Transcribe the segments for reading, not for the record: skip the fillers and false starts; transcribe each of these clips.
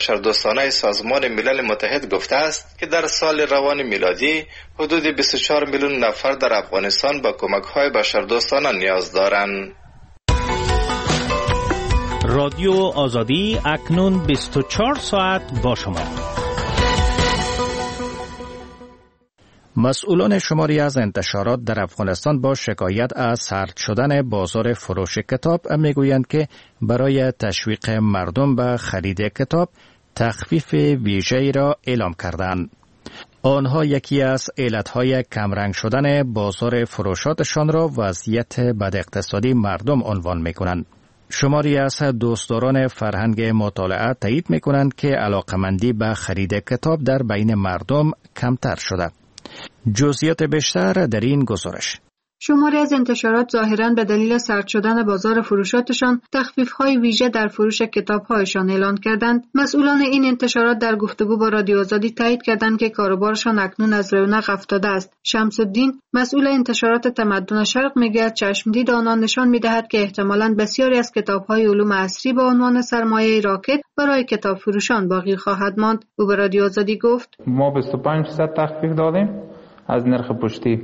بشردوستانه سازمان ملل متحد گفته است که در سال روان میلادی حدود 24 میلیون نفر در افغانستان به کمک‌های بشردوستانه نیاز دارند. رادیو آزادی اکنون 24 ساعت با شما. مسئولان شماری از انتشارات در افغانستان با شکایت از سرد شدن بازار فروش کتاب میگویند که برای تشویق مردم به خرید کتاب تخفیف ویژه‌ای را اعلام کردند. آنها یکی از علتهای کمرنگ شدن بازار فروشاتشان را وضعیت بد اقتصادی مردم عنوان می‌کنند. شماری از دوستداران فرهنگ مطالعه تایید می‌کنند که علاقمندی به خرید کتاب در بین مردم کمتر شده. جزئیات بیشتر در این گزارش. شماری از انتشارات ظاهراً به دلیل سرد شدن بازار فروشاتشان تخفیف‌های ویژه در فروش کتاب‌هایشان اعلان کردند. مسئولان این انتشارات در گفتگو با رادیو آزادی تایید کردند که کاروبارشان اکنون از رونق افتاده است. شمس الدین، مسئول انتشارات تمدن شرق، میگوید چشمدید آنان نشان می‌دهد که احتمالاً بسیاری از کتاب‌های علوم عصری با عنوان سرمایه راکد برای کتاب فروشان باقی خواهد ماند. او به رادیو آزادی گفت: ما 25% تخفیف دادیم از نرخ پشتی.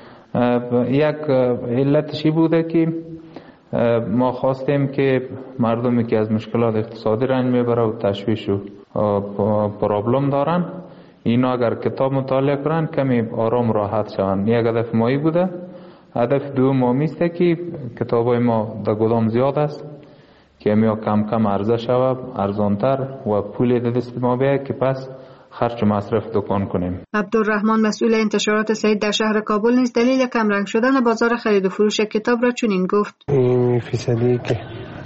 یک علتشی بوده که ما خواستیم که مردمی که از مشکلات اقتصادی رنج میبره و تشویش و پرابلم دارن، اینا اگر کتاب مطالعه کنن کمی آرام راحت شوند. یک هدف مایی بوده. هدف دوم است که کتابای ما در گدام زیاد است که همیا کم کم عرضه شود، ارزانتر و پولی در دست ما بیاید که پس خرج و مصرف دکان کنیم. عبدالرحمن، مسئول انتشارات سعید در شهر کابل، نیز دلیل کمرنگ شدن بازار خرید و فروش کتاب را چنین گفت: این فیصدی که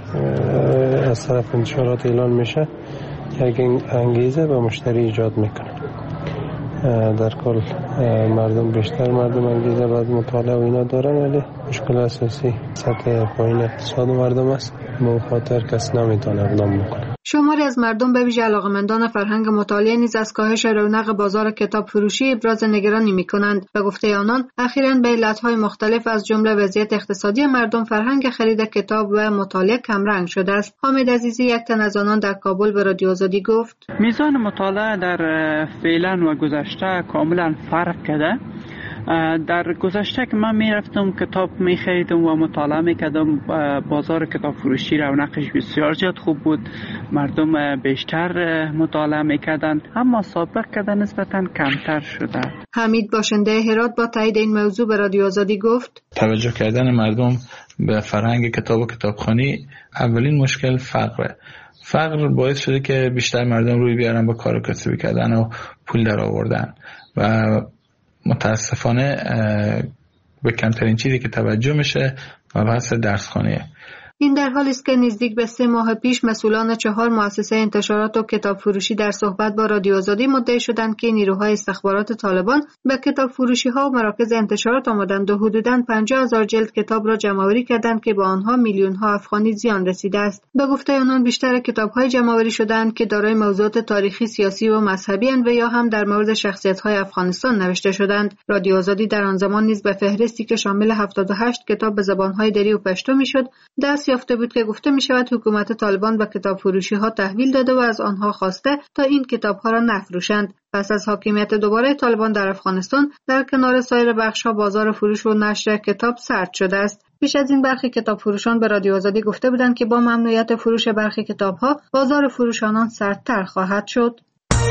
از طرف انتشارات اعلان میشه یک انگیزه به مشتری ایجاد میکنه. در کل بیشتر مردم انگیزه باید مطالعه و اینا دارن، ولی مشکل اساسی سطح پایین اقتصاد مردم است. به خاطر کس نمیتونه اقدام بکنه. شماری از مردم به ویژه علاقه‌مندان فرهنگ مطالعه نیز از کاهش رونق بازار کتاب فروشی ابراز نگرانی می‌کنند. به گفته آنان، اخیراً به علت‌های مختلف از جمله وضعیت اقتصادی مردم فرهنگ خرید کتاب و مطالعه کمرنگ شده است. حامد عزیزی، یک تن از آنان، در کابل به رادیو آزادی گفت: میزان مطالعه در فعلا و گذشته کاملا فرق کرده. در گذشته که من میرفتم کتاب میخریدم و مطالعه میکردم، بازار کتاب فروشی رونقش بسیار زیاد خوب بود، مردم بیشتر مطالعه میکردن، اما سابق کرده نسبتا کمتر شده. حمید باشنده هرات با تایید این موضوع به رادیو آزادی گفت: توجه کردن مردم به فرهنگ کتاب و کتابخوانی اولین مشکل فقر باعث شده که بیشتر مردم روی بیارن با کار کسبی کردن و پول در آوردن و متاسفانه به کمترین چیزی که توجه میشه و بحث درسخانیه. این در حالی است که نزدیک به 3 ماه پیش مسئولان 4 مؤسسه انتشارات و کتاب فروشی در صحبت با رادیو آزادی مدعی شدند که نیروهای استخبارات طالبان به کتاب فروشی ها و مراکز انتشارات آمدند و حدوداً 50,000 جلد کتاب را جمع‌آوری کردند که با آنها میلیون ها افغانی زیان رسیده است. به گفته آنان، بیشتر کتاب‌های جمع‌آوری شده‌اند که دارای موضوعات تاریخی، سیاسی و مذهبی اند و یا هم در مورد شخصیت‌های افغانستان نوشته شدند. رادیو آزادی در آن زمان نیز به فهرستی که شامل 78 کتاب به زبان‌های دری و پشتو میشد دست یافته بود که گفته می شود حکومت طالبان به کتاب فروشی ها تحویل داده و از آنها خواسته تا این کتاب ها را نفروشند. پس از حاکمیت دوباره طالبان در افغانستان، در کنار سایر بخش ها بازار فروش و نشر کتاب سرد شده است. پیش از این برخی کتاب فروشان به رادیو آزادی گفته بودند که با ممنوعیت فروش برخی کتاب ها بازار فروش آنان سردتر خواهد شد.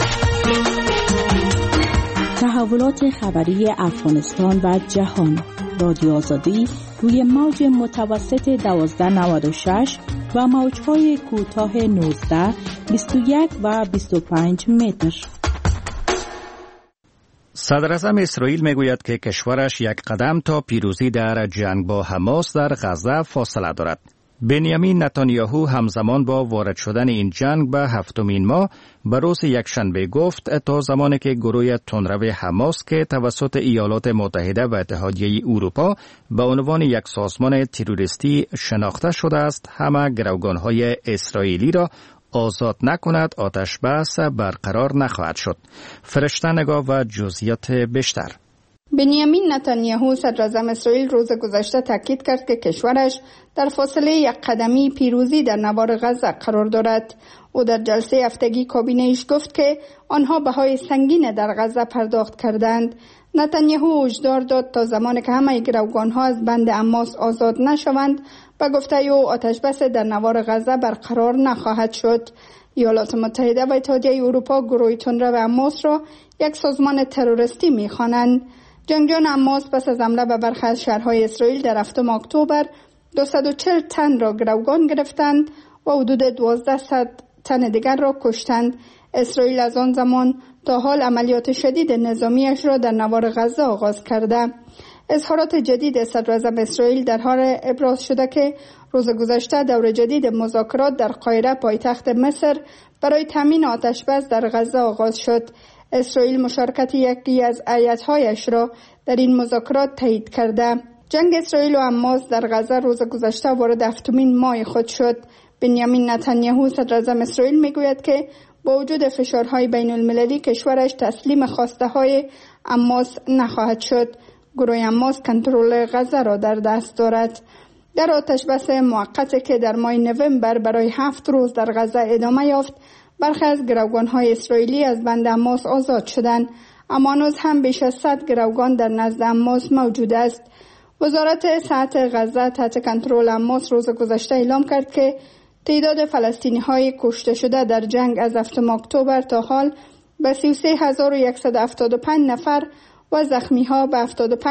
تحولات خبری افغانستان و جهان. رادیو آزادی روی موج متوسط 1296 و موج‌های کوتاه 19، 21 و 25 متر. صدر اعظم اسرائیل میگوید که کشورش یک قدم تا پیروزی در جنگ با حماس در غزه فاصله دارد. بنیامین نتانیاهو همزمان با وارد شدن این جنگ به 7مین ماه به روز یکشنبه گفت تا زمانی که گروه تندرو حماس که توسط ایالات متحده و اتحادیه اروپا به عنوان یک سازمان تروریستی شناخته شده است، همه گروگان‌های اسرائیلی را آزاد نکند، آتش بس برقرار نخواهد شد. فرشته نگاه و جزئیات بیشتر. بنیامین نتانیاهو صدراعظم اسرائیل روز گذشته تاکید کرد که کشورش در فاصله یک قدمی پیروزی در نوار غزه قرار دارد. او در جلسه هفتگی کابینه‌اش گفت که آنها بهای سنگین در غزه پرداخت کردند. نتانیاهو هشدار داد تا زمانی که همه گروگان‌ها از بند حماس آزاد نشوند و گفته او آتش‌بس در نوار غزه برقرار نخواهد شد. ایالات متحده و اتحادیه اروپا گروه تندرو حماس را یک سازمان تروریستی می‌خوانند. جنگجویان حماس پس از حمله به برخی از شهرهای اسرائیل در 7 اکتبر 240 تن را گروگان گرفتند و حدود 1200 تن دیگر را کشتند. اسرائیل از آن زمان تا حال عملیات شدید نظامیش را در نوار غزه آغاز کرده. اظهارات جدید صدراعظم اسرائیل در حال ابراز شده که روز گذشته دور جدید مذاکرات در قاهره پایتخت مصر برای تامین آتش‌بس در غزه آغاز شد. اسرائیل مشارکت یکی از ایت‌هایش را در این مذاکرات تایید کرده. جنگ اسرائیل و حماس در غزه روز گذشته وارد 7مین ماه خود شد. بنیامین نتانیاهو صدراعظم اسرائیل میگوید که با وجود فشارهای بین المللی کشورش تسلیم خواسته های حماس نخواهد شد. گروه حماس کنترل غزه را در دست دارد. در آتش‌بس موقتی که در ماه نوامبر برای 7 روز در غزه ادامه یافت، برخی از گروگان‌های اسرائیلی از بند حماس آزاد شدند، اما هنوز هم بیش از 100 گروگان در نزد حماس موجود است. وزارت صحت غزه تحت کنترل حماس روز گذشته اعلام کرد که تعداد فلسطینی‌های کشته شده در جنگ از 7 اکتبر تا حال به 33175 نفر و زخمی‌ها به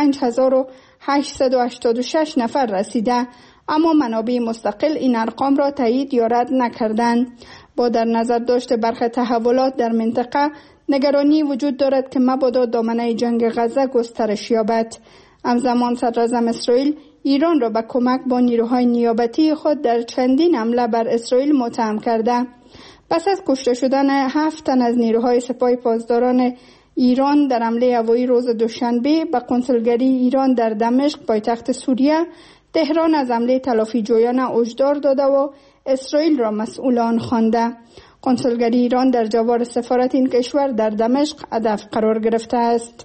75886 نفر رسیده، اما منابع مستقل این ارقام را تایید یا رد نکردند. با در نظر داشت برخی تحولات در منطقه، نگرانی وجود دارد که مبادا دامنه جنگ غزه گسترش یابد. همزمان صدراعظم اسرائیل ایران را به کمک با نیروهای نیابتی خود در چندین حمله بر اسرائیل متهم کرده. پس از کشته شدن 7 تن از نیروهای سپاه پاسداران ایران در حمله هوایی روز دوشنبه به کنسولگری ایران در دمشق پایتخت سوریه، تهران از حمله تلافی جویانه هشدار داده و اسرائیل را مسئول آن خوانده. کنسولگری ایران در جوار سفارت این کشور در دمشق هدف قرار گرفته است.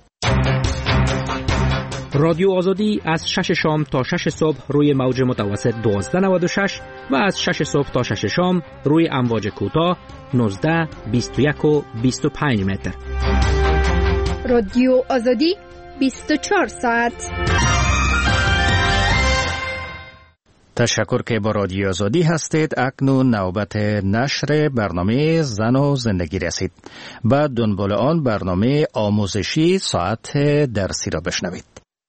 رادیو آزادی از 6 شام تا 6 صبح روی موج متوسط 1296 و از 6 صبح تا 6 شام روی امواج کوتاه 19، 21 و 25 متر. رادیو آزادی 24 ساعت. تشکر که با رادیو آزادی هستید. اکنون نوبت نشر برنامه زن و زندگی رسید. بعد دنبال آن برنامه آموزشی ساعت درسی را بشنوید.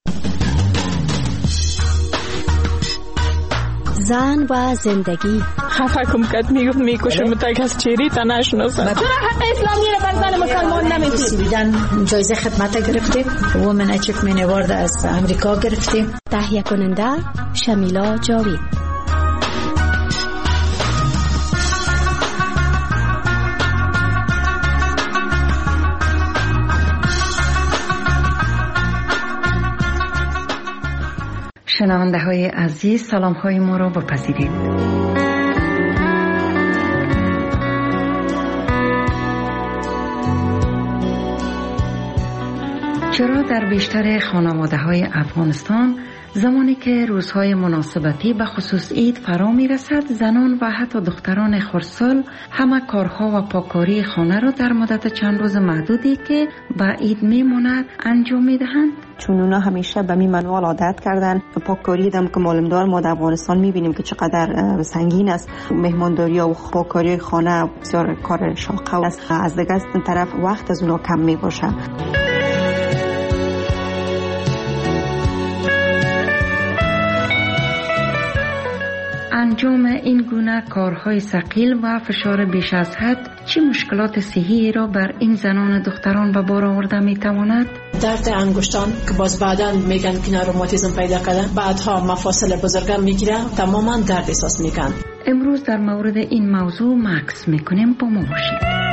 زن و زندگی. خفه کم کد میکشه متک از چیری تا نشناسن. چرا حق اسلامی را بر زن مسلمان نمیدید؟ سویدن جایزه خدمت گرفتیم. وومن اچیومنت اوارد از امریکا گرفتیم. تهیه کننده شمیلا جاوید. شنونده های عزیز، سلام های ما را بپذیرید. چرا در بیشتر خانواده های افغانستان زمانی که روزهای مناسبتی به خصوص عید فرا می رسد، زنان و حتی دختران خردسال همه کارها و پاکاری خانه را در مدت چند روز محدودی که به عید می ماند انجام می دهند؟ چون اونا همیشه به می منوال عادت کردن. پاککاری دم که معلومدار ما در افغانستان می بینیم که چقدر سنگین است. مهمانداری و پاککاری خانه بسیار کار شاقه است. از دیگه طرف وقت از اونا کم می باشه. انجام این گونه کارهای ثقیل و فشار بیش از حد چه مشکلات صحی را بر این زنان دختران به بار آورده می تواند؟ درد انگشتان که باز بعدا میگن که روماتیسم پیدا کرده، بعدها مفاصل بزرگم میگیره، تماما درد احساس میکن. امروز در مورد این موضوع مکس میکنیم، با ما باشید.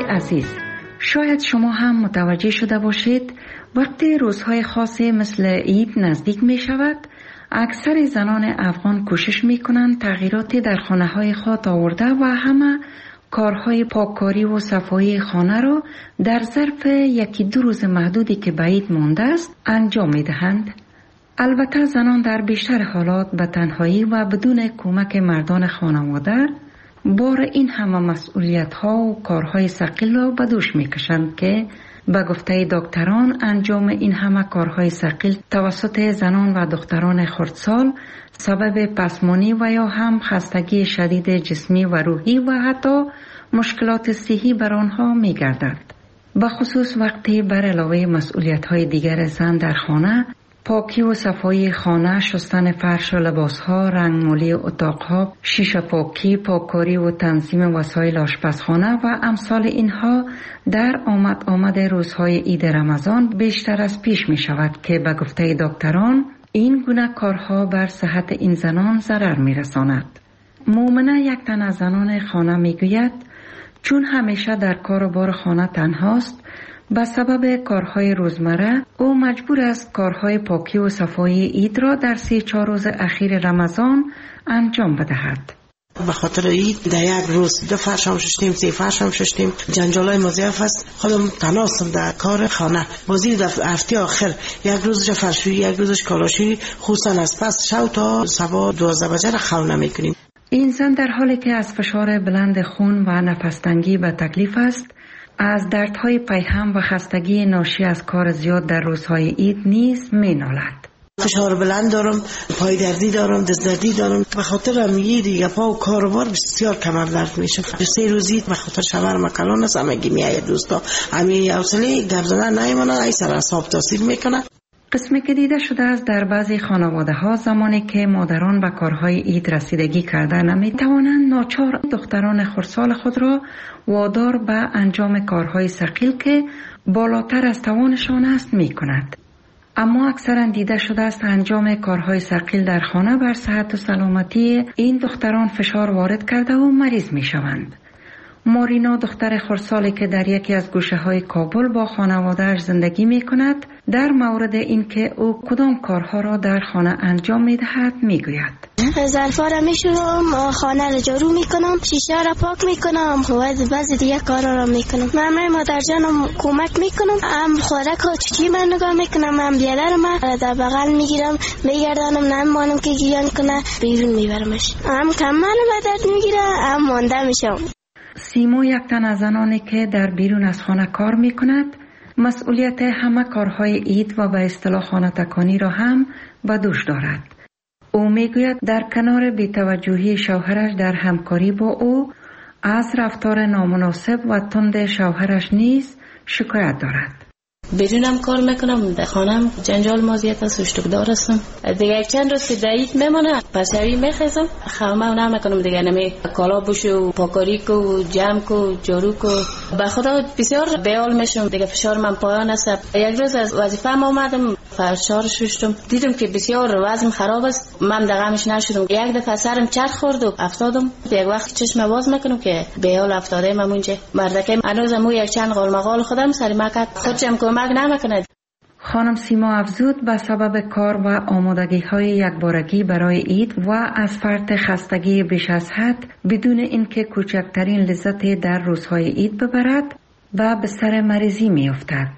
عزیز، شاید شما هم متوجه شده باشید وقتی روزهای خاصی مثل عید نزدیک می شود، اکثر زنان افغان کوشش می کنند تغییراتی در خانه های خود آورده و همه کارهای پاککاری و صفایی خانه را در ظرف 1-2 روز محدودی که به عید مانده است انجام می دهند. البته زنان در بیشتر حالات به تنهایی و بدون کمک مردان خانواده بار این همه مسئولیت ها و کارهای ثقیل را به دوش می کشند که به گفته دکتران انجام این همه کارهای ثقیل توسط زنان و دختران خردسال سبب پسمانی و یا هم خستگی شدید جسمی و روحی و حتی مشکلات صحی بر آنها می گردد. به خصوص وقتی بر علاوه مسئولیت های دیگر زن در خانه، پاکی و صفایی خانه، شستن فرش و لباسها، رنگمالی اتاقها، شیشه پاکی، پاککاری و تنظیم وسایل آشپزخانه و امثال اینها در آمد روزهای عید رمضان بیشتر از پیش می شود که به گفته دکتران این گونه کارها بر صحت این زنان ضرر می رساند. مومنه، یک تن از زنان خانه می گوید چون همیشه در کار و بار خانه تنهاست، به سبب کارهای روزمره او مجبور است کارهای پاکی و صفایی عید را در 3-4 روز اخیر رمضان انجام بدهد. به خاطر عید در یک روز 2 فرش هم شستیم، 3 فرش هم شستیم. جنجالای مضاعف است. خودم تناستم در کار خانه. بازی در هفته آخر 1 روزش فرشویی، 1 روزش کالاشویی، خصوصا از پس شب تا صبح 12 بجه را خونه میکنیم. این زن در حالی که از فشار بلند خون و نفس‌تنگی به تکلیف است، از دردهای پیهم و خستگی ناشی از کار زیاد در روزهای عید نیز می‌نالد. فشار بلند دارم، پای دردی دارم، دست دردی دارم. به خاطر میگی دیگه پا و کاروبار بسیار کمر درد میشه. 3 روزی به خاطر شمر مکلان است، همگی میآید دوستا. همین حوصله گردن نمیمونه، ای سر اعصاب تاثیر میکنه. قسمی که دیده شده است در بعضی خانواده ها زمانی که مادران به کارهای عید رسیدگی کرده نمی توانند، ناچار دختران خردسال خود را وادار به انجام کارهای ثقیل که بالاتر از توانشان است می کند. اما اکثرا دیده شده است انجام کارهای ثقیل در خانه بر صحت و سلامتی این دختران فشار وارد کرده و مریض می شوند. مارینا، دختر خردسالی که در یکی از گوشه‌های کابل با خانواده‌اش زندگی می‌کند، در مورد اینکه او کدام کارها را در خانه انجام می‌دهد می‌گوید: ظرفا را می‌شورم، خانه را جارو می‌کنم، شیشه را پاک می‌کنم و بعضی دیگه کارا را می‌کنم. من مادر جانم کمک می‌کنم، هم خوراک و چی من نگاه می‌کنم، هم بیادر ما در بغل می‌گیرم، می‌گردانم، نمی‌مانم که گیان کنه، بیرون می‌برمش. هم کمال مدد می‌گیره، هم مانده میشم. سیمو، یک تن از زنانی که در بیرون از خانه کار می کند، مسئولیت همه کارهای عید و به اصطلاح خانه تکانی را هم به دوش دارد. او می گوید در کنار بی‌توجهی شوهرش در همکاری با او از رفتار نامناسب و تند شوهرش نیز شکایت دارد. بیرونم کار میکنم، در خانم جنجال مازیت است، اشتکدار هستم. دیگه چند روز که دعیت میمونه پسوی میخیزم، خامه نمیکنم دیگه، نمی کالا بوشو، پاکاری کو، جمع کو، جارو کو. به خدا بسیار بیال میشم دیگه، فشار من پایان است. یک روز از وظیفه اومدم، فرشار شستم، دیدم که بسیار وضعم خراب است، من دغمش نشدم. یک دفعه سرم چرخ خورد و افتادم. یک وقت چشم باز میکنم که بیال افتاده من اونجا. مردکه هنوزم یک چند قالمقال خودم سری مکد خودم کمک نمیکند. خانم سیما افزود به سبب کار و آمادگی‌های یکبارگی برای عید و از فرط خستگی بیش از حد بدون اینکه کوچکترین لذتی در روزهای عید ببرد و به سر مریضی می‌افتد.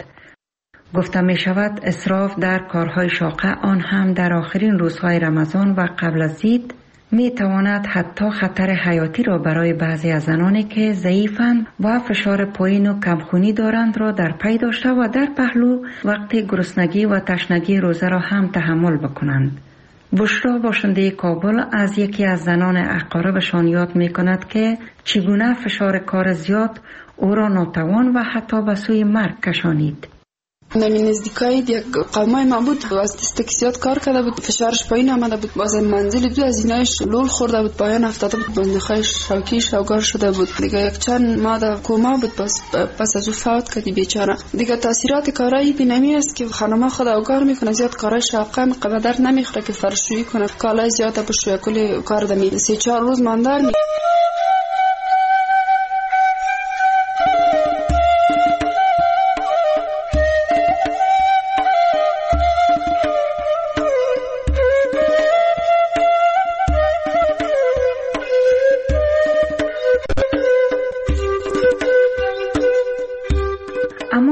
گفته می شود اسراف در کارهای شاقه، آن هم در آخرین روزهای رمضان و قبل از عید، می تواند حتی خطر حیاتی را برای بعضی از زنانی که ضعیفند و فشار پایین و کمخونی دارند را در پی داشته و در پهلو وقتی گرسنگی و تشنگی روزه را هم تحمل بکنند. بشرا، باشنده کابل، از یکی از زنان اقاربشان یاد می کند که چگونه فشار کار زیاد او را ناتوان و حتی به سوی مرگ کشانید. نمی نزدیکای یک قومای ما بود، از دست زیاد کار کرده بود، فشارش پایین آمده بود، باز منزل دو از اینایش لول خورده بود، پایان افتاده بود، بندخایش شوکی شوگار شده بود. دیگه یک چند ماه در کوما بود، پس از او فوت کردی بیچاره. دیگه تاثیرات کارایی بینمی است که خانم خود اوگار میکنه، زیاد کارای شاقه قدر نمیخوره که فرشویی کنه، کالای زیاد بشویه، کلی کار دمی 3-4 روز ماندار می.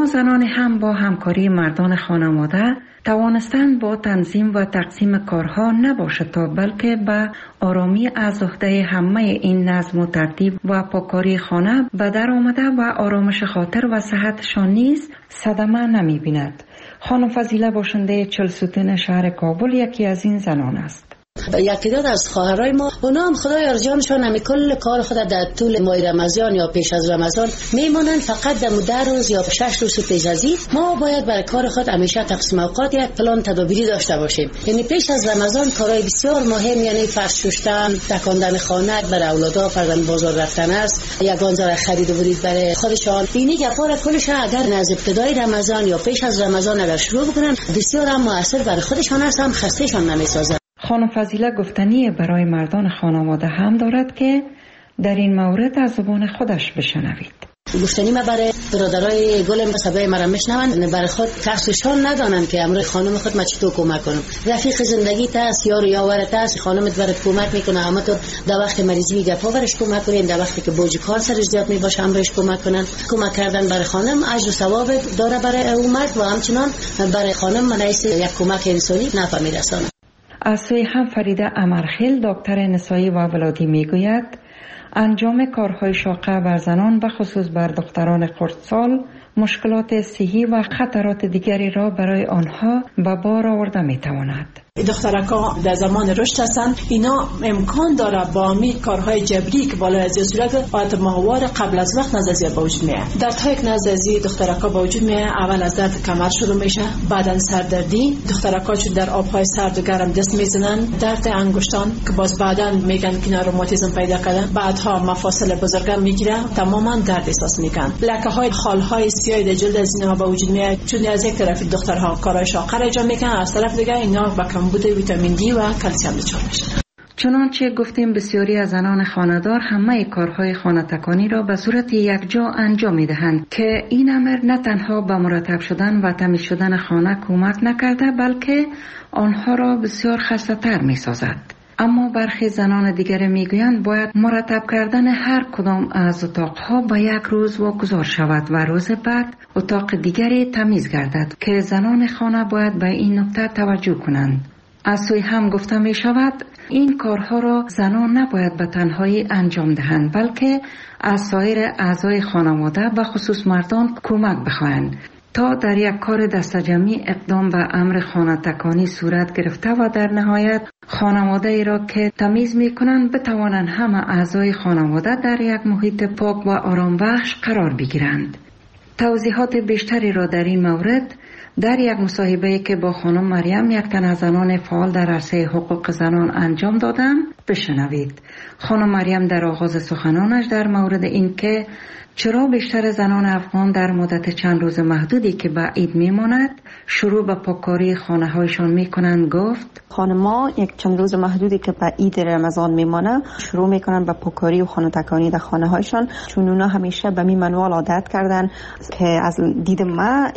زنان هم با همکاری مردان خانواده توانستند با تنظیم و تقسیم کارها نباشه تا بلکه به آرامی از عهده همه این نظم و ترتیب و پاکاری خانه به در آمده و آرامش خاطر و صحتشان نیز صدمه نمی بیند. خانم فضیله باشنده چلسوتین شهر کابل یکی از این زنان است. یکی دو از خواهرای ما اونا هم خدای ارجانشون همی کل کار خود در طول ماه رمضان یا پیش از رمضان میمونن، فقط در 10 روز یا 6 روز پیش از این ما باید برای کار خود همیشه تقسیم اوقات یک پلان تدابیری داشته باشیم. یعنی پیش از رمضان کارهای بسیار مهم، یعنی فرش شستن، تکاندن خانه برای اولادا، فرزند بازار رفتن است، یگان ذره خرید و ورود برای خودشان، اینی گپا کلش اگر از ابتدای رمضان یا پیش از رمضان اگر شروع بکنن بسیار هم موثر برای خودشان است، هم خستهشان نمیسازه. خانم فضیله گفتنی برای مردان خانواده هم دارد که در این مورد از زبان خودش بشنوید. گفتنی ما برای برادرای گلم صدای مرا میشنون، برای خود کسشان ندانن که امروز خانم خود ما چطور کمک کنم. رفیق زندگی تاست، یار یاورت است، خانمت برات کمک میکنه، اما تو در وقت مریضی گپا برش کمک کنین، در وقتی که بوج کار سرش زیاد میباشه امروز کمک کنن. کمک کردن برای خانم اجر و ثواب داره برای امت و همچنان برای خانم منایس یک کمک انسانی نفع میرسونه. از سوی هم فریده امرخیل دکتر نسایی و ولادی میگوید انجام کارهای شاقه بر زنان و خصوص بر دختران خردسال مشکلات صحی و خطرات دیگری را برای آنها به بار آورده میتواند. دخترکا در زمان رشد هستند، اینا امکان داره با می کارهای جبری که بالا از صورت بعد ماهوار قبل از وقت نزدیک به وجود میاد. دردهای که نزدیک دخترکا به وجود میاد، اول از درد کمر شروع میشه، بعدن سردردی، دخترکا چون در آبهای سرد و گرم دست میزنن، درد انگشتان که باز بعدن میگن که روماتیسم پیدا کرده، بعدها مفاصل بزرگم میگیره، تماما درد احساس میکنن. لکه های خالهای سیاه در جلد از اینا به وجود میاد، چون از یک طرف دخترها کارهای شاقه انجام میکنن، از طرف دیگه اینا با کمبود ویتامین دی و کلسیم دچار میشن. چنانچه گفتیم بسیاری از زنان خانه‌دار همه کارهای خانه تکانی را به صورت یکجا انجام میدهند که این امر نه تنها به مرتب شدن و تمیز شدن خانه کمک نکرده بلکه آنها را بسیار خسته‌تر میسازد. اما برخی زنان دیگر میگویند باید مرتب کردن هر کدام از اتاقها به یک روز واگذار شود و روز بعد اتاق دیگری تمیز گردد که زنان خانه باید به این نکته توجه کنند. از سوی هم گفته می شود این کارها را زنان نباید به تنهایی انجام دهند بلکه از سایر اعضای خانواده و خصوص مردان کمک بخواهند تا در یک کار دستجمعی اقدام به امر خانه تکانی صورت گرفته و در نهایت خانواده ای را که تمیز می کنند بتوانند همه اعضای خانواده در یک محیط پاک و آرام بخش قرار بگیرند. توضیحات بیشتری را در این مورد در یک مصاحبه‌ای که با خانم مریم یک تن از زنان فعال در عرصه حقوق زنان انجام دادم بشنوید. خانم مریم در آغاز سخنانش در مورد این که چرا بیشتر زنان افغان در مدت چند روز محدودی که به عید میماند شروع به پاککاری خانه هایشان میکنند گفت خانم‌ها یک چند روز محدودی که به عید رمضان میمانه شروع میکنن به پاککاری و خانه تکانی در خانه هایشان، چون اونا همیشه به می منوال عادت کردن که از دید ما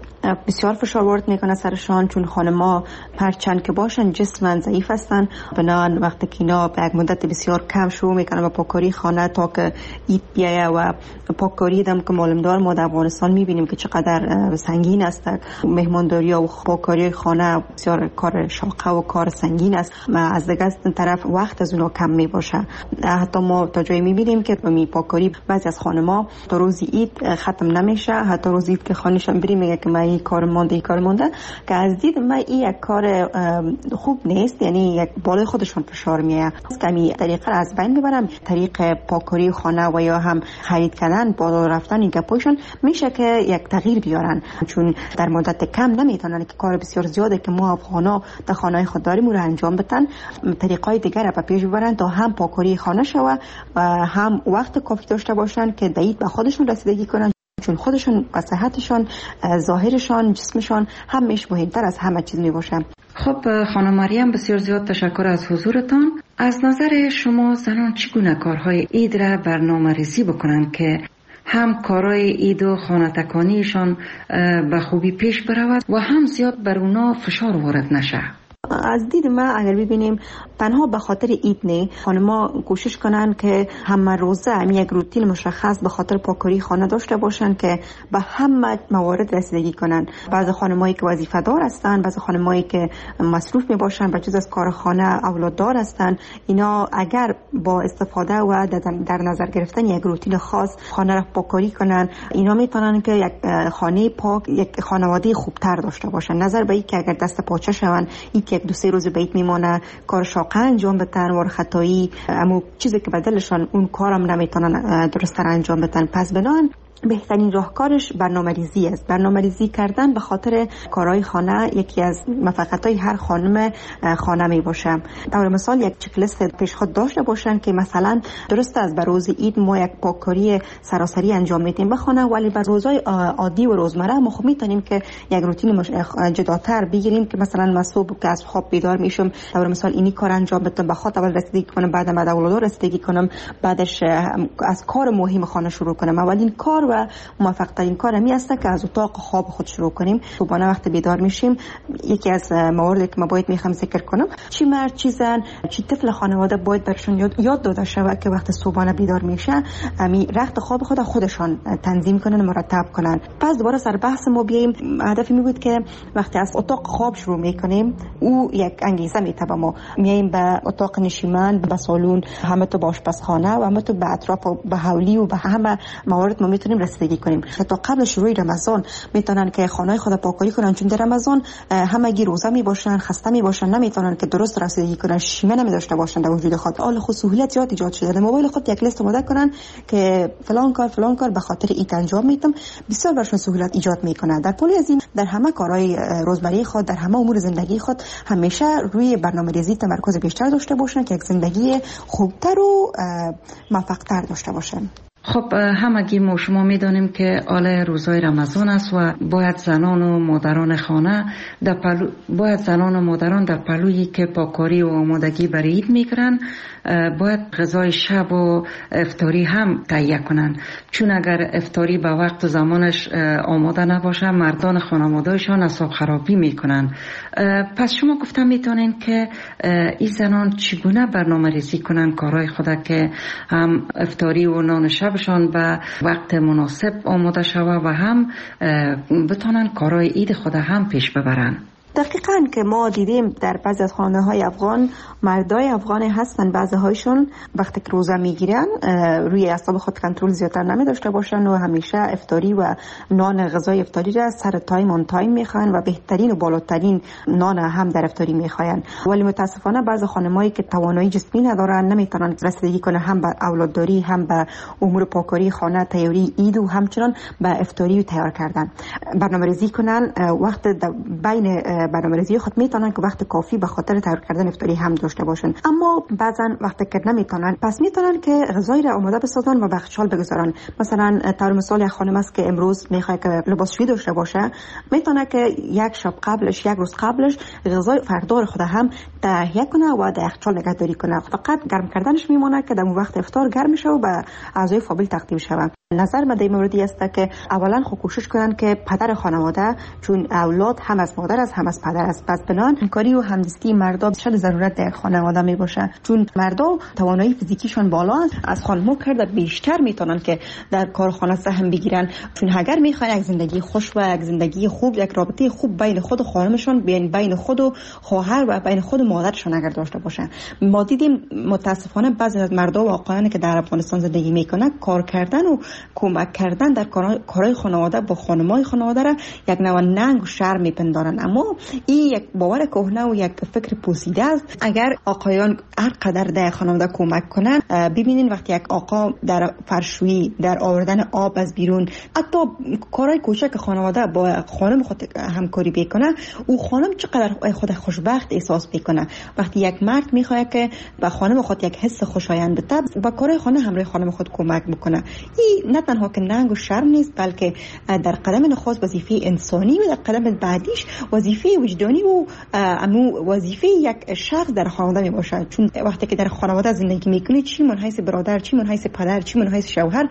بسیار فشار وارد میکنه سرشان، چون خانم‌ها هرچند که باشن جسماً ضعیف هستن، بنابراین وقتی که اینا به یک مدت بسیار کم شروع میکنن به پاککاری خانه تا که عید بیایه و پاککاری دم که معلوم دار ما در افغانستان میبینیم که چقدر سنگین است. مهمانداری و پاککاری خانه بسیار کار شاقه و کار سنگین است. از دیگه طرف وقت از اونها کم میباشه. حتی ما تا جایی میبینیم که می پاککاری بعضی از خانم‌ها تا روز عید ختم نمیشه، حتی روز عید که خانه‌شان بریم میگه که من این کار مونده که از دید من این یک کار خوب نیست، یعنی یک بالای خودشون فشار میاد. کمی طریقه از بین میبرم، طریق پاککاری خانه و یا هم خرید کردن بالا رفتن این گپاشون میشه که یک تغییر بیارن، چون در مدت کم نمیتونن که کار بسیار زیاده که ما افغانا در خانه خود داریم رو انجام بدن، طریقای دیگر را به پیش ببرن تا هم پاککاری خانه شوه و هم وقت کافی داشته باشن که دید به خودشون رسیدگی کنن، چون خودشون و صحتشان، ظاهرشان، جسمشان همیشه مهمتر از همه چیز میباشه. خب خانم مریم بسیار زیاد تشکر از حضورتان. از نظر شما زنان چگونه کارهای عید را برنامه‌ریزی بکنند که هم کارهای عید و خانه تکانیشان به خوبی پیش برود و هم زیاد بر اونا فشار وارد نشه؟ از دید ما اگر ببینیم تنها به خاطر عید نه، خانم‌ها کوشش کنن که همه روزه یک روتین مشخص به خاطر پاکاری خانه داشته باشن که به همه موارد رسیدگی کنن. بعضی خانمایی که وظیفه دار هستن، بعضی خانمایی که مصروف می باشن بجز از کار خانه اولاد دار هستن، اینا اگر با استفاده و در نظر گرفتن یک روتین خاص خانه را پاکاری کنن، اینا میتونن که یک خانه پاک، یک خانواده خوبتر داشته باشن. نظر به این که اگر دست پاچه شون، این که 2-3 روز بیت میمونه، کار شاقه انجام بدن و خطایی اما چیزی که بدلشان اون کارم نمیتونن درست انجام بدن. پس بنان بهترین راهکارش برنامه‌ریزی است. برنامه‌ریزی کردن به خاطر کارهای خانه یکی از موفقیت‌های هر خانم خانه می باشه. در مثال یک چک لیست پیشخواد داشته باشن که مثلا درست از به روز عید ما یک پاککاری سراسری انجام میدیم به خانه، ولی به روزهای عادی و روزمره ما خب میتونیم که یک روتین جداتر بگیریم که مثلا من صبح که از خواب بیدار میشم در مثال اینی کار انجام بدم، به خاطر اول رسیدگی کنم، بعد اولاد رسیدگی کنم، بعدش از کار مهم خانه شروع کنم. اولین کار و موفق ترین کار می است که از اتاق خواب خود شروع کنیم. صبحانه وقت بیدار میشیم، یکی از مواردی که ما باید میخوام ذکر کنم، چی مرد چی زن چی طفل خانواده باید برشون یاد داده شود که وقت صبحانه بیدار میشه امی رخت خواب خودشان تنظیم کنن، مرتب کنن. پس دوباره سر بحث ما بیایم. هدف می بود که وقتی از اتاق خواب شروع میکنیم او یک انگیزه میته به ما، میایم به اتاق نشیمن، به سالن، همه تو آشپزخانه و همه تو به اطراف و به حولی و به همه موارد ما میتونیم رسیدگی کنیم. تا قبل شروع رمضان میتونن که خانه خود پاکاری کنن، چون در رمضان همگی روزه می باشن، خسته می باشن، نمیتونن که درست رسیدگی کنن، شیمه نمی داشته باشن در وجود خود. حال خود سهولت زیاد ایجاد شده. در موبایل خود یک لیست آماده کنن که فلان کار به خاطر ایت انجام میدم، بسیار برشون سهولت ایجاد میکنه. در پلی از این در همه کارهای روزمره خود، در همه امور زندگی خود همیشه روی برنامه‌ریزی تمرکز بیشتر داشته باشن که یک زندگی خوبتر و موفق‌تر داشته باشن. خب همگی ما شما میدانیم که آل روزای رمضان است و باید زنان و مادران خانه در پلویی که پاکاری و آمادگی برای عید میکنن باید غذای شب و افطاری هم تهیه کنن، چون اگر افطاری به وقت و زمانش آماده نباشه مردان خانواده‌شان اعصاب خرابی میکنن. پس شما گفتم میتونین که این زنان چگونه برنامه‌ریزی کنن کارهای خود که هم افطاری و نان شبشان به وقت مناسب آماده شود و هم بتونن کارهای عید خود هم پیش ببرن. دقیقاً که ما دیدیم در بعضی از خانه‌های افغان، مردای افغان هستن بعضی هایشون وقتی که روزه میگیرن روی اعصاب خود کنترل زیادتر نمی داشته باشن و همیشه افطاری و نان غذای افطاری را سر تایم آن تایم میخوان و بهترین و بالاترین نان هم در افطاری میخوان. ولی متاسفانه بعضی خانمایی که توانایی جسمی ندارن نمیتونن رسیدگی کنن هم به اولادداری، هم به امور پاکاری خانه، تیاری عید و همچنان به افطاری تیار کردن. برنامه‌ریزی کنن وقت بین برنامه‌ریزی خود میتونن که وقت کافی به خاطر تیار کردن افطاری هم داشته باشن، اما بعضا وقتی که نمیتونن پس میتونن که غذای را آماده بسازن و بخشال بگذارن. مثلا طور مثال یک خانم است که امروز میخواد که لباسشویی داشته باشه، میتونه که یک شب قبلش، یک روز قبلش غذای فردا خود هم تهیه کنه و در یخچال نگهداری کنه. فقط گرم کردنش میمونه که در اون وقت افطار گرم شه و به اعضای فامیل تقدیم شود. نظر من در این موردی است که اولا کوشش کنن که پدر خانواده، چون اولاد هم از مادر است هم از پدر است، پس بنان همکاری و همدستی مردا شد ضرورت در خانواده می باشه، چون مردا توانایی فیزیکیشون بالا است، از خانم‌ها کرده بیشتر میتونن که در کارخانه سهم بگیرن، چون اگر میخوان یک زندگی خوش و یک زندگی خوب، یک رابطه خوب بین خود و خانمشون، بین خود و خواهر و بین خود و مادرشون اگر داشته باشن. ما دیدیم متاسفانه بعضی از مردا و آقایانی که در افغانستان زندگی میکنن کار کردن و کمک کردن در کارهای خانواده با خانمای خانواده را یک نوع ننگ و شرم میپندارن، اما این یک باور کهنه و یک فکر پوسیده است. اگر آقایان هر قدر در خانواده کمک کنن، ببینین وقتی یک آقا در فرشویی، در آوردن آب از بیرون، حتی کارهای کوچک خانواده با خانم خود همکاری بکنه، او خانم چقدر خود خوشبخت احساس میکنه. وقتی یک مرد میخواد که به خانم خود یک حس خوشایند بده، با کارهای خانه همراه خانم خود کمک بکنه، این نه تنها که ننگ و شرم نیست، بلکه در قدم نخست وظیفه انسانی و در قدم بعدیش وظیفه وجدانی و وظیفه یک شخص در خانواده می باشد. چون وقتی که در خانواده زندگی میکنی، چی من حیث برادر، چی من حیث پدر، چی من حیث شوهر،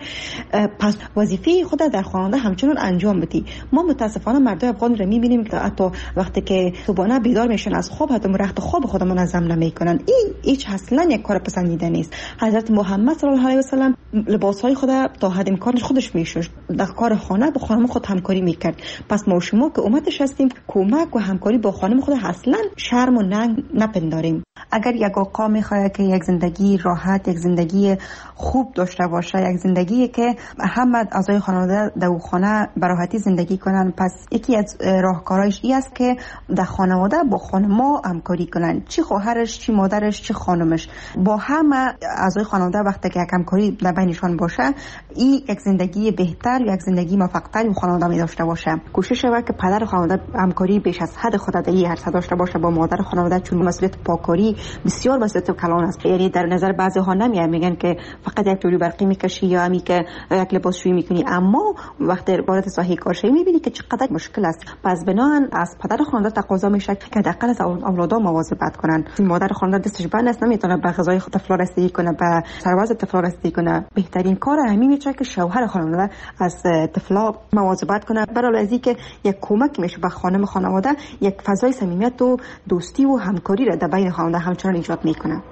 پس وظیفه خود در خانواده همچنان انجام بدی. ما متاسفانه مردم افغان رو میبینیم که حتی وقتی که صبحانه بیدار میشن از خواب، حتی رخت خواب خود منظم نمیکنن. این هیچ اصلا یک کار پسندیده نیست. حضرت محمد صلی الله علیه و سلم لباسهای خود تا حد امکانش خودش میشوش، در کار خانه با خانم خود همکاری میکرد. پس ما و شما که امتش هستیم، کمک و همکاری با خانم خود اصلا شرم و ننگ نپنداریم. اگر یک آقا میخواد که یک زندگی راحت، یک زندگی خوب داشته باشه، یک زندگی که همه اعضای خانواده در خانه به راحتی زندگی کنن، پس یکی از راهکارهایش این است که در خانواده با خانما همکاری کنن، چی خواهرش، چی مادرش، چی خانمش، با همه اعضای خانواده وقتی که یک همکاری در بینشان باشه، این یک زندگی بهتر، یک زندگی موفق‌تر این خانواده می داشته باشه. کوشش شود که پدر خانواده همکاری بیش از حد خود در این عرصه داشته باشه با مادر خانواده، چون مسئولیت پاکاری بسیار مسئولیت کلان است. یعنی در نظر بعضی ها نمیاد، میگن که فقط یک جوری برقی میکشی یا همی که یک لباسشویی میکنی، اما وقتی وارد ساحه کارشویی میبینی که چقدر مشکل است. پس بنابراین از پدر خانواده تقاضا میشه که حداقل از اولادها مواظبت کنن. مادر خانواده دستش بند است، نمیتونه به غذای خود طفل رسیدگی کنه، به سرباز طفل رسیدگی کنه. بهترین کار همین میشه که شوهر خانواده از طفلا مواظبت کنه، برای از اینکه یک کمک میشه به خانم خانواده، یک فضای صمیمیت و دوستی و همکاری را در بین خانواده همچنان ایجاد میکنه.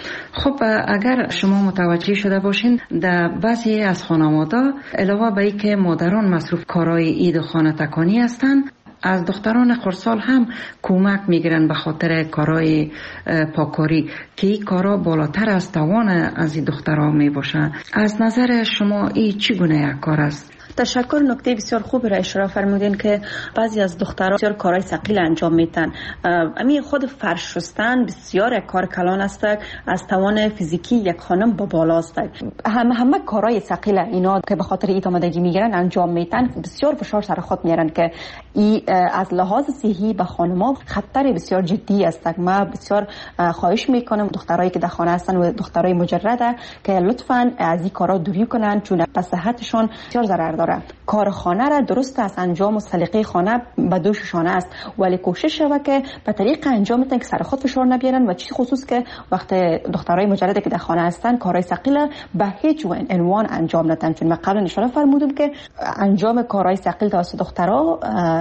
خب اگر شما متوجه شده باشین، در بعضی از خانواده علاوه به اینکه مادران مصروف کارهای عید و خانه تکانی هستند، از دختران خردسال هم کمک میگیرن به خاطر کارهای پاکاری که این کارا بالاتر از توان از این دخترها میباشه. از نظر شما این چگونه یک کار است؟ تشکر. نکته بسیار خوبی را اشاره فرمودین که بعضی از دخترها بسیار کارهای ثقیل انجام میدن. امی خود فرش شستن بسیار یک کار کلان است، از توان فیزیکی یک خانم با بالاست. همه کارهای ثقیل اینا که به خاطر ایت آمادگی میگیرن انجام میدن، بسیار فشار سر خود میارن که ای از لحاظ صحی به خانم‌ها خطر بسیار جدی است. ما بسیار خواهش میکنم دخترایی که در خانه هستن و دخترای مجرده که لطفاً از این کارا دوری کنن، چون به صحتشون بسیار ضرر داره. کار خانه را درست از انجام و سلیقه خانه به دوششان است، ولی کوشش شود که به طریق انجام بدن که سر خود فشار نبیارن، و چی خصوص که وقتی دخترای مجرده که در خانه هستن کارهای ثقیل به هیچ عنوان انجام ندن، چون من قبلا اشاره فرمودم که انجام کارهای ثقیل توسط دخترها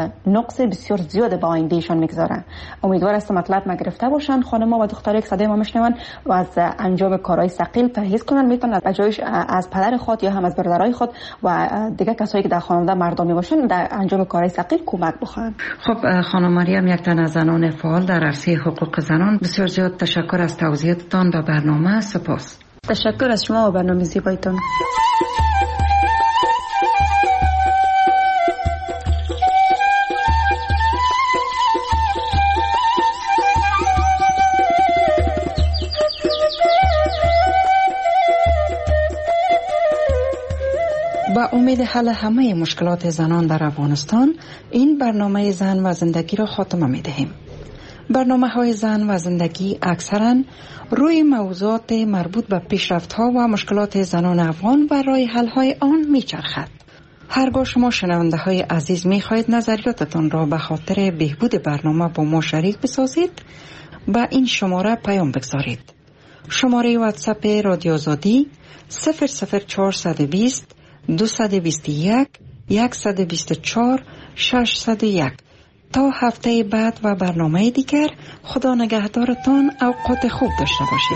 نقص بسیار زیاد به آیندهشان میگذاره. امیدوار هستم مطلب ما گرفته باشن خانم‌ها و دخترایی که صدای ما میشنون و از انجام کارهای ثقیل پرهیز کنن، میتونن به جایش از پدر خود یا هم از برادرای خود و دیگه کسایی که در خانواده مردمی باشن در انجام کارهای ثقیل کمک بخواهند. خب خانم مریم، یک تن از زنان فعال در عرصه حقوق زنان، بسیار زیاد تشکر از توضیحاتتان به برنامه. سپاس. تشکر از شما و برنامه زیبایتان. با امید حل همه مشکلات زنان در افغانستان، این برنامه زن و زندگی را خاتمه می دهیم. برنامه‌های زن و زندگی اکثراً روی موضوعات مربوط به پیشرفت‌ها و مشکلات زنان افغان و راه حل‌های آن می‌چرخد. هرگاه شما شنونده‌های عزیز می‌خواهید نظریاتتان را به خاطر بهبود برنامه با ما شریک بسازید، با این شماره پیام بگذارید. شماره واتساپ رادیو آزادی 00420 221 124 601. تا هفته بعد و برنامه دیگر، خدا نگهدارتان، اوقات خوب داشته باشید.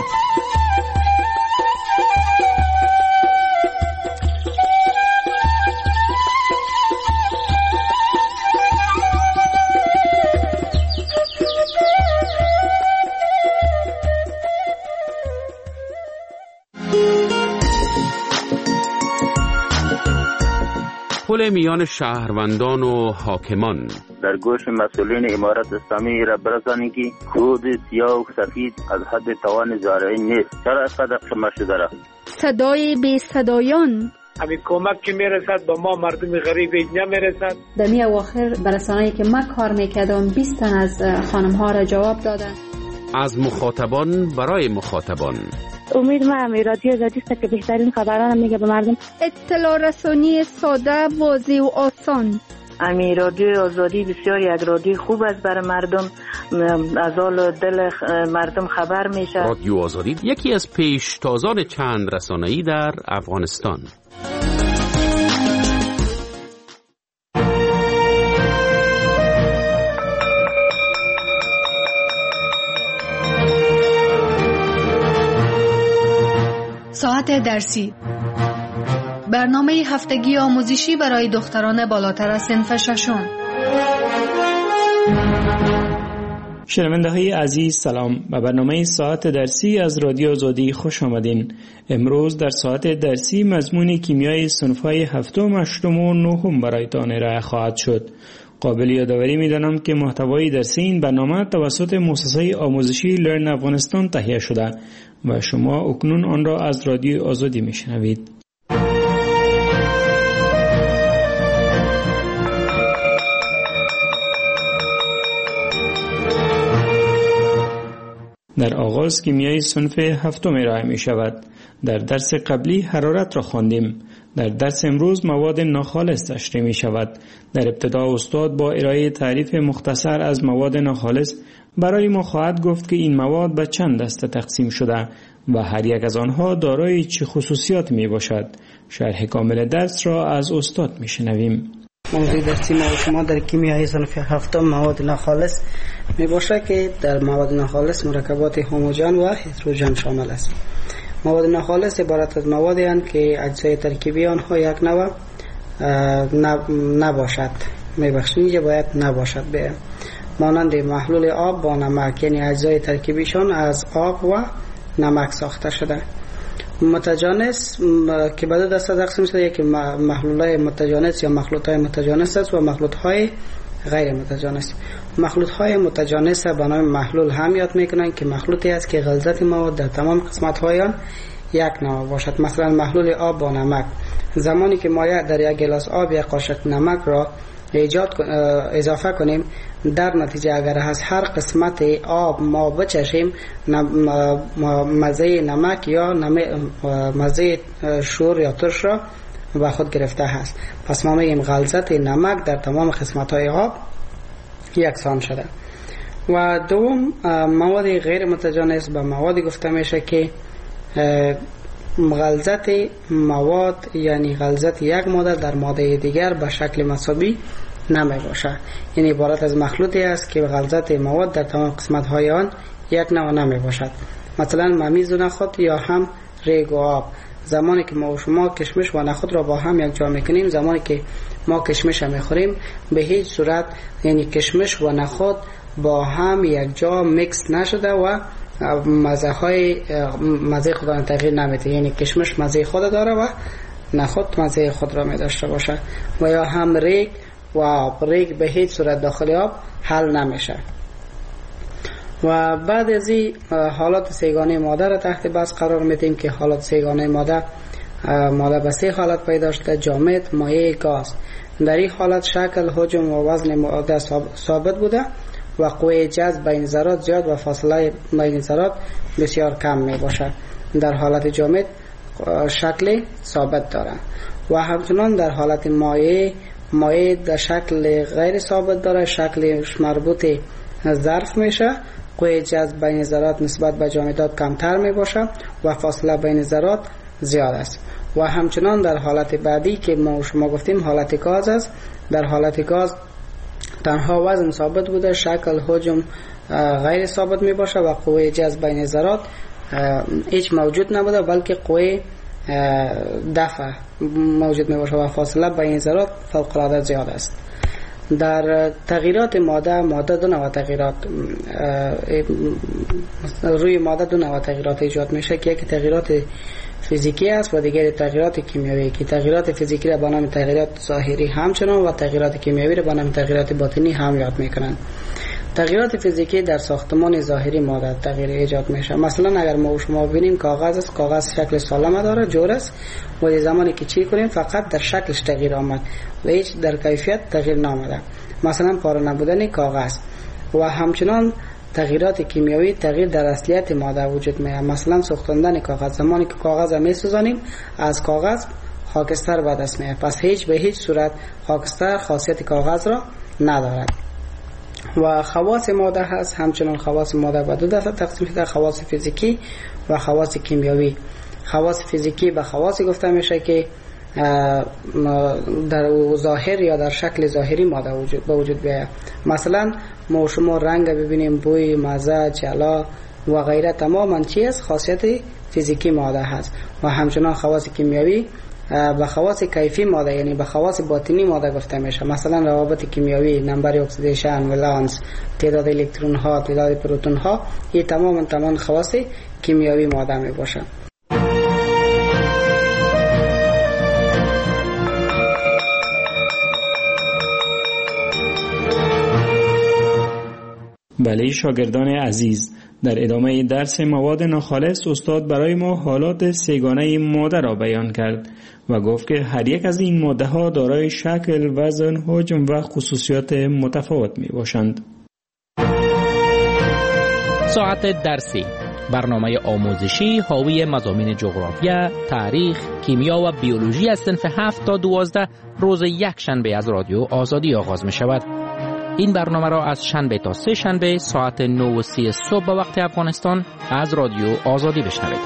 پل میان شهروندان و حاکمان. در گوش مسئولین امارت اسلامی را برسانید که کود سیاه و سفید از حد توان زارعین نیست. چرا اینقدر شما شده را؟ صدای بی صدایان. همین کمک که میرسد به ما مردم غریب نمیرسد. در می اواخر برسانه‌ای که من کار میکردم 20 تن از خانم ها را جواب دادن. از مخاطبان برای مخاطبان. امید ما رادیو آزادی است که بهترین خبران میگه به مردم. اطلاع رسانی ساده، واضح و آسان. رادیو آزادی بسیار یک رادیو خوب است برای مردم، از حال دل مردم خبر میشه. رادیو آزادی یکی از پیشتازان چند رسانه‌ای در افغانستان. ساعت درسی، برنامه هفتگی آموزشی برای دختران بالاتر از صنف ششم. شنونده های عزیز سلام، به برنامه ساعت درسی از رادیو آزادی خوش آمدین. امروز در ساعت درسی مضمون کیمیای صنف‌های هفتم، هشتم و نهم برایتان ارائه خواهد شد. قابل یادآوری می‌دانم که محتوای درسی این برنامه توسط مؤسسه آموزشی لرن افغانستان تهیه شده و شما اکنون آن را از رادیو آزادی میشنوید. در آغاز کیمیای صنف هفتم ارائه می شود. در درس قبلی حرارت را خواندیم. در درس امروز مواد ناخالص تشریح می شود. در ابتدا استاد با ارائه تعریف مختصر از مواد ناخالص برای ما خواهد گفت که این مواد به چند دسته تقسیم شده و هر یک از آنها دارای چه خصوصیات می باشد. شرح کامل درس را از استاد می شنویم. موضوع درسی ما و شما در کیمیای صنف هفتم مواد ناخالص می باشه که در مواد ناخالص مرکبات هوموژن و هتروژن شامل است. مواد ناخالص عبارت از موادی هستند که اجزای ترکیبی آنها یک نوع نباشد. میبخشید باید نباشد، به مانند محلول آب با نمک، یعنی اجزای ترکیبیشان از آب و نمک ساخته شده. متجانس که به دو دسته تقسیم شده، یکی محلول‌های متجانس یا مخلوط‌های متجانس است و مخلوط‌های غیر متجانس. مخلوط‌های متجانس به نام محلول هم یاد میکنن که مخلوطی است که غلظت مواد در تمام قسمت‌های آن یک نوع باشد. مثلا محلول آب با نمک، زمانی که ما در یک گلاس آب یک قاشق نمک را اضافه کنیم، در نتیجه اگر از هر قسمت آب ما بچشیم، مزه نمک یا مزه شور یا ترش را به خود گرفته است. پس ما میگیم غلظت نمک در تمام قسمت‌های آب یکسان شده. و دوم، مواد غیر متجانس به موادی گفته میشه که غلظت مواد، یعنی غلظت یک ماده در ماده دیگر به شکل مساوی نمی باشه، یعنی عبارت از مخلوطی است که غلظت مواد در تمام قسمت‌های آن یک نوع نمی باشد. مثلا ممیز و نخود یا هم ریگ و آب، زمانی که ما و شما کشمش و نخود را با هم یک جا میکنیم، زمانی که ما کشمش را میخوریم، به هیچ صورت یعنی کشمش و نخود با هم یک جا میکس نشده و مزه خود را تغییر نمیده، یعنی کشمش مزه خود داره و نخود مزه خود را می داشته باشه. و یا هم ریگ و آب، ریگ به هیچ صورت داخل آب حل نمیشه. و بعد از این حالات سیگانه ماده را تحت بحث قرار میدیم که حالات سیگانه ماده به سه حالت پیدا شده: جامد، مایع، گاز. در این حالت شکل، حجم و وزن ماده ثابت بوده و قوه جذب بین ذرات زیاد و فاصله بین ذرات بسیار کم می باشد. در حالت جامد شکل ثابت دارد و همچنان در حالت مایع در شکل غیر ثابت دارد، شکلش مربوط ظرف میشه، قوه جذب بین ذرات نسبت به جامدات کمتر می باشد و فاصله بین ذرات زیاد است. و همچنان در حالت بعدی که ما شما گفتیم حالت گاز است، در حالت گاز تنها وزن ثابت بوده، شکل حجم غیر ثابت می باشه و قوه جذب بین ذرات هیچ موجود نبوده، بلکه قوه دفع موجود می باشه و فاصله بین ذرات فوق العاده زیاد است. در تغییرات ماده دو نوع تغییرات روی ماده دو نوع تغییرات ایجاد میشه که یکی تغییرات فیزیکی است و دیگر تغییرات کیمیایی، که تغییرات فیزیکی را به نام تغییرات ظاهری همچنان و تغییرات کیمیایی را به نام تغییرات باطنی هم یاد میکنند. تغییرات فیزیکی در ساختمان ظاهری ماده تغییر ایجاد میشه. مثلا اگر ما شما ببینیم کاغذ است، کاغذ شکل سالم داره، جور است، ولی زمانی که چی کنیم فقط در شکلش تغییر آمد و هیچ در کیفیت تغییر نامده. مثلا پاره نبودن کاغذ. و همچنان تغییرات کیمیایی تغییر در اصلیت ماده وجود میاد. مثلا سوختاندن کاغذ، زمانی که کاغذ را میسوزانیم از کاغذ خاکستر به دست میاد، پس هیچ به هیچ صورت خاکستر خاصیت کاغذ را ندارد. و خواص ماده هست، همچنان خواص ماده به دو دسته تقسیم شده، خواص فیزیکی و خواص کیمیایی. خواص فیزیکی به خواص گفته میشه که در ظاهر یا در شکل ظاهری ماده وجود بیاید. مثلا ما شما رنگ ببینیم، بوی، مزه، جلا و غیره تماما چیز خاصیت فیزیکی ماده هست. و همچنان خواص کیمیایی به خواص کیفی ماده یعنی به خواص باطنی ماده گفته میشه. مثلا روابط کیمیایی، نمبر اکسیدیشن، ولانس، تعداد الکترون ها، تعداد پروتون ها، این تمام خواص کیمیایی ماده می باشه. بله شاگردان عزیز، در ادامه درس مواد ناخالص استاد برای ما حالات سه‌گانه ماده را بیان کرد و گفت که هر یک از این ماده ها دارای شکل، وزن، حجم و خصوصیات متفاوت می باشند. ساعت درسی، برنامه آموزشی حاوی مضامین جغرافیا، تاریخ، کیمیا و بیولوژی از صنف 7 تا 12 روز یک شنبه از رادیو آزادی آغاز می شود. این برنامه را از شنبه تا سه شنبه ساعت 9:30 صبح به وقت افغانستان از رادیو آزادی بشنوید.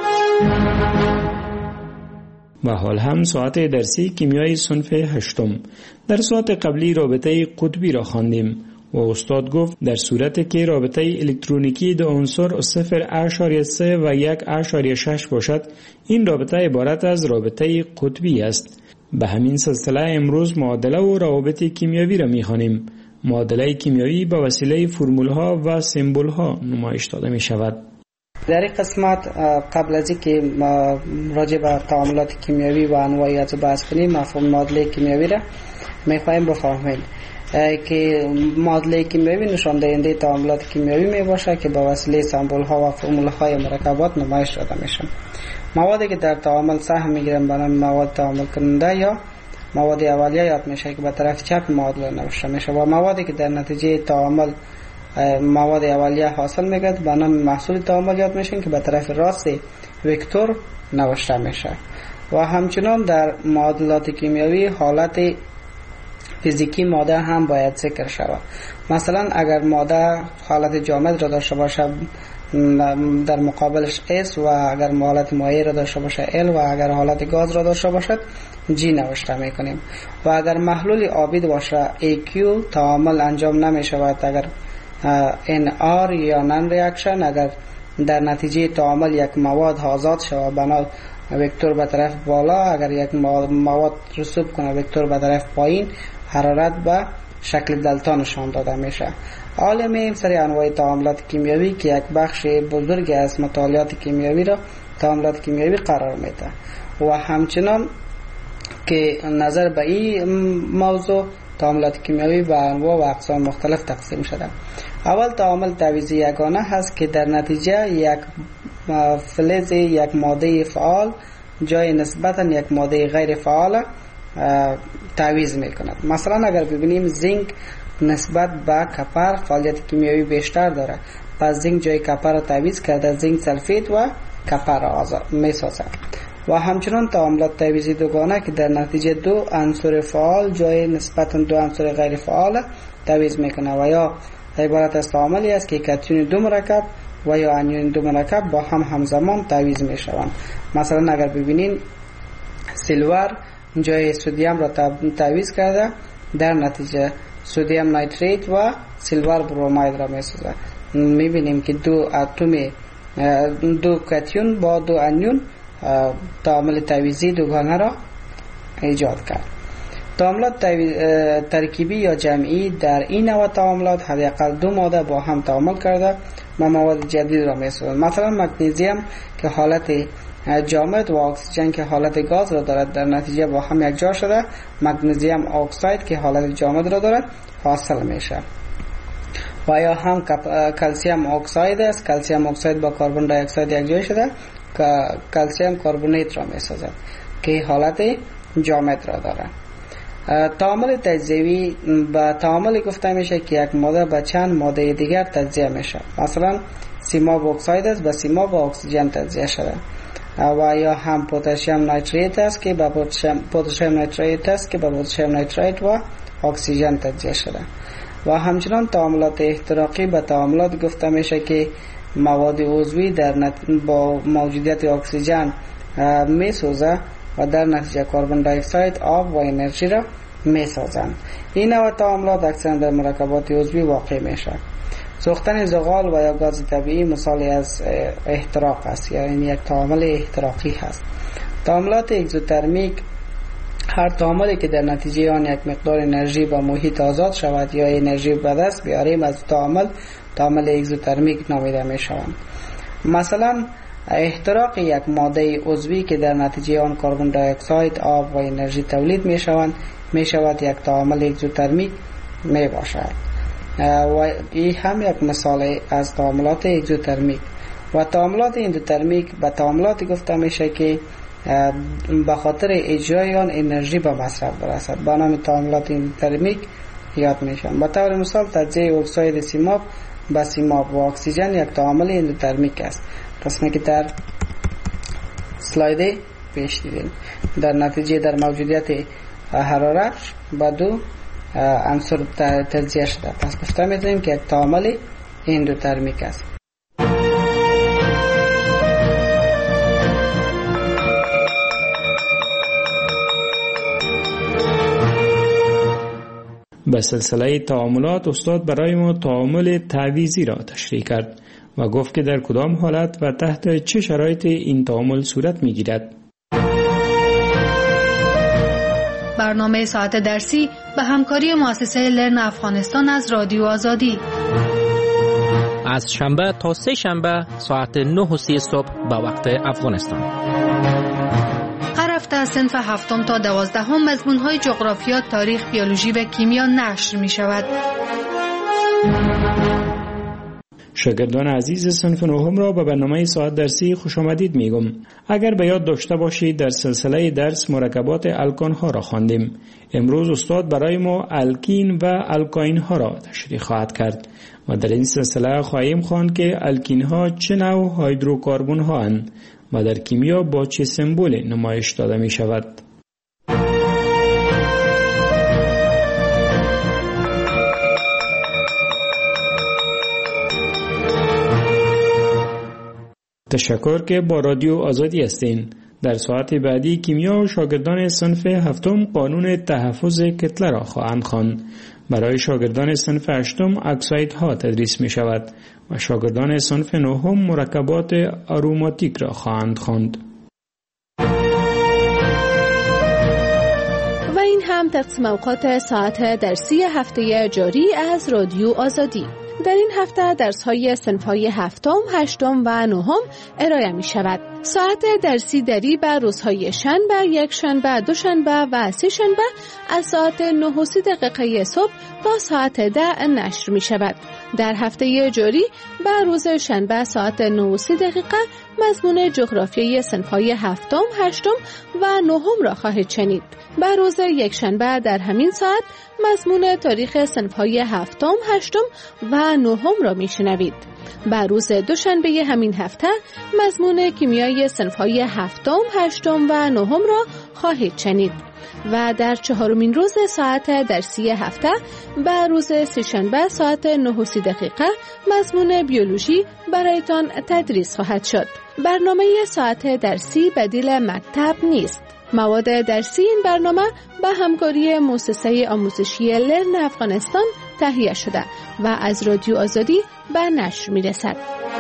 و حال هم ساعت درسی کیمیای صنف 8. در ساعت قبلی رابطه قطبی را خواندیم و استاد گفت در صورتی که رابطه الکترونیکی دو عنصر 0.3 و 1.6 باشد، این رابطه عبارت از رابطه قطبی است. به همین سلسله امروز معادله و روابط کیمیایی را می‌خوانیم. معادله کیمیایی با وسیله فرمول‌ها و سمبول‌ها نمایش داده می‌شود. در این قسمت قبل از اینکه راجع به تعاملات کیمیایی و انواع از بحث کنیم، مفهوم معادله کیمیایی را می‌خوایم بفهمیم که معادله کیمیایی نشان دهنده تعاملات کیمیایی میباشه که با وسیله سمبول‌ها و فرمول‌های مرکبات نمایش داده میشن. موادی که در تعامل سهم میگیرن به نام مواد تعامل کننده یا مواد اولیه یاد میشه که به طرف چپ معادله نوشته میشه، و موادی که در نتیجه تعامل مواد اولیه حاصل میگرد به نام محصول تعامل یاد میشن که به طرف راست وکتور نوشته میشه. و همچنان در معادلات کیمیایی حالت فیزیکی ماده هم باید ذکر شود. مثلا اگر ماده حالت جامد را داشته باشه در مقابلش S، و اگر حالت مایع را داشته باشه L، و اگر حالت گاز را داشته باشد G نوشته میکنیم. و اگر محلول آبی باشه AQ تعامل انجام نمی شود. اگر NR یا نان ریاکشن، اگر در نتیجه تعامل یک مواد آزاد شود بنا وکتور به طرف بالا، اگر یک مواد رسوب کنه وکتور به طرف پایین، حرارت به شکل دلتا نشان داده میشه. عالم سری انواع تعاملات کیمیایی که یک بخش بزرگ از مطالعات کیمیایی را تعاملات کیمیایی قرار میده. و همچنان که نظر به این موضوع تعاملات کیمیایی به انواع و اقسام مختلف تقسیم شده. اول تعامل تعویضی یگانه هست که در نتیجه یک فلز یک ماده فعال جای نسبتا یک ماده غیر فعال تعویض میکند. مثلا اگر ببینیم زینک نسبت به کپر فعالیت کیمیایی بیشتر داره، پس زینک جای کپر را تعویض کرده، زینک سلفید و کپر را میسازد. و همچنان تعاملات تعویضی دوگانه که در نتیجه دو عنصر فعال جای نسبتا دو عنصر غیر فعال تعویض میکنه، و یا عبارت از تعاملی است که کاتیون دو مرکب و یا انیون دو مرکب با هم همزمان تعویض میشوند. مثلا اگر ببینین سیلور جای سدیم را تعویض کرده، در نتیجه سدیم نایتریت و سیلور بروماید را میسازه. میبینیم که دو کاتیون با دو انیون تعامل تعویضی دوگانه را ایجاد کرد. تعاملات ترکیبی یا جمعی در این نوع تعاملات حداقل دو ماده با هم تعامل کرده و مواد جدید را میسازند. مثلا مگنیزیم که حالت جامد و اکسیژن که حالت گاز را دارد در نتیجه با هم یکجا شده مگنیزیم اکساید که حالت جامد را دارد حاصل میشه. و یا هم کلسیم اکساید است، کلسیم اکساید با کربن دی اکساید یکجا شده کلسیم کربونیت را میسازد که حالت جامد را دارد. تعامل تجزیوی به تعاملی گفته میشه که یک ماده به چند ماده دیگر تجزیه میشه. مثلا سیماب اکساید است به سیماب و اکسیژن تجزیه شده، و یا هم پتاسیم نیتریت است که به پتاسیم نیتریت است که به پتاسیم نیتریت و اکسیژن تجزیه شده. و همچنان تعاملات احتراقی به تعاملات گفته میشه که مواد عضوی با موجودیت اکسیژن میسوزه و در نتیجه کربن دی اکساید، آب و انرژی را میسازند. این نوع تعاملات اکثرا در مرکبات عضوی واقع میشه. سوختن زغال و یا گاز طبیعی مثالی از احتراق است، یعنی یک تعامل احتراقی هست. تعاملات اگزوترمیک هر تعاملی که در نتیجه آن یک مقدار انرژی به محیط آزاد شود یا انرژی به دست بیاریم از تعامل اگزوترمیک نامیده می شوند. مثلا احتراق یک ماده عضوی که در نتیجه آن کربن دی اکساید، آب و انرژی تولید می شود یک تعامل اگزوترمیک می باشد. و این هم یک مثال از تعاملات اگزوترمیک. و تعاملات اندوترمیک به تعاملاتی گفته میشه که به خاطر اجرای آن انرژی به مصرف برسد، به نام تعاملات اندوترمیک یاد میشن. به طور مثال تجزیه اکساید سیماب به سیماب و اکسیژن یک تعامل اندوترمیک است، قسمی که در سلاید پیش دیدیم. در نتیجه در موجودیت حرارت به دو عنصر تجزیه شده، پس گفته میتونیم که یک تعامل اندوترمیک است. به سلسله تعاملات استاد برای ما تعامل تعویضی را تشریح کرد و گفت که در کدام حالت و تحت چه شرایط این تعامل صورت میگیرد. برنامه ساعت درسی به همکاری مؤسسه لرن افغانستان از رادیو آزادی از شنبه تا سه شنبه ساعت 9:30 صبح به وقت افغانستان. هر هفته صنف 7 تا 12 مضمون‌های جغرافیا، تاریخ، بیولوژی و کیمیا نشر می‌شود. شاگردان عزیز صنف 9 را به برنامه ساعت درسی خوش آمدید میگم. اگر به یاد داشته باشید در سلسله درس مرکبات الکان ها را خواندیم. امروز استاد برای ما الکین و الکاین ها را تشریح خواهد کرد و در این سلسله خواهیم خواند که الکین ها چه نوع هیدروکاربن ها اند و در کیمیا با چه سمبولی نمایش داده می شود. تشکر که با رادیو آزادی هستین. در ساعت بعدی کیمیا و شاگردان صنف 7 قانون تحفظ کتله را خواهند خواند. برای شاگردان صنف 8 اکسایدها تدریس می شود و شاگردان صنف 9 مرکبات آروماتیک را خواهند خواند. و این هم تقسیم اوقات ساعت درسی هفته جاری از رادیو آزادی. در این هفته درس‌های صنف‌های 7، 8 و 9 ارائه می‌شود. ساعت درسی دری بر روزهای شنبه، یک شنبه، دو شنبه و سه شنبه از ساعت 9:30 صبح تا ساعت 10 نشر می‌شود. در هفته جاری بر روز شنبه ساعت 9:30 مضمون جغرافیای صنف‌های 7، 8 و 9 را خواهید شنید. بر روز یک شنبه در همین ساعت مضمون تاریخ صنف‌های 7، 8 و 9 را میشنوید. بر روز دوشنبه همین هفته مضمون کیمیای صنف‌های 7، 8 و 9 را خواهید شنید. و در چهارمین روز ساعت درسی هفته بر روز سه‌شنبه ساعت 9:30 مضمون بیولوژی برایتان تدریس خواهد شد. برنامه ساعت درسی بدیل مکتب نیست. مواد درسی این برنامه به همکاری مؤسسه آموزشی لرن افغانستان تهیه شده و از رادیو آزادی به نشر می‌رسد.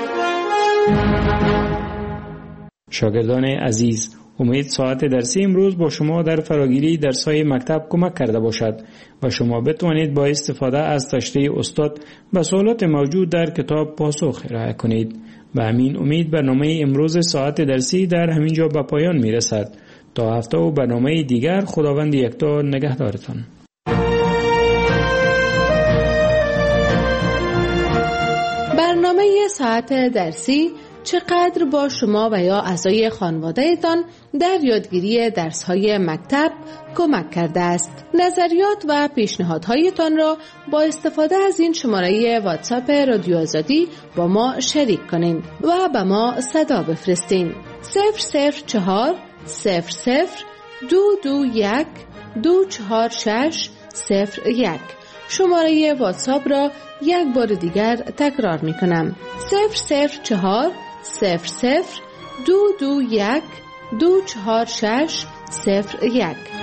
شاگردان عزیز، امید ساعت درسی امروز با شما در فراگیری درس‌های مکتب کمک کرده باشد و شما بتوانید با استفاده از تشریح استاد به سوالات موجود در کتاب پاسخ ارائه کنید. و همین امید برنامه امروز ساعت درسی در همین جا به پایان می‌رسد. تا هفته و برنامه دیگر خداوند یکتا نگهدارتان. برنامه ساعت درسی چقدر با شما و یا اعضای خانواده‌تان در یادگیری درس‌های مکتب کمک کرده است. نظریات و پیشنهادهایتان را با استفاده از این شماره واتساپ رادیو آزادی با ما شریک کنین و به ما صدا بفرستین. 004 00 221 246 01. شماره واتساپ را یک بار دیگر تکرار می کنم. 004 00 221 246 01.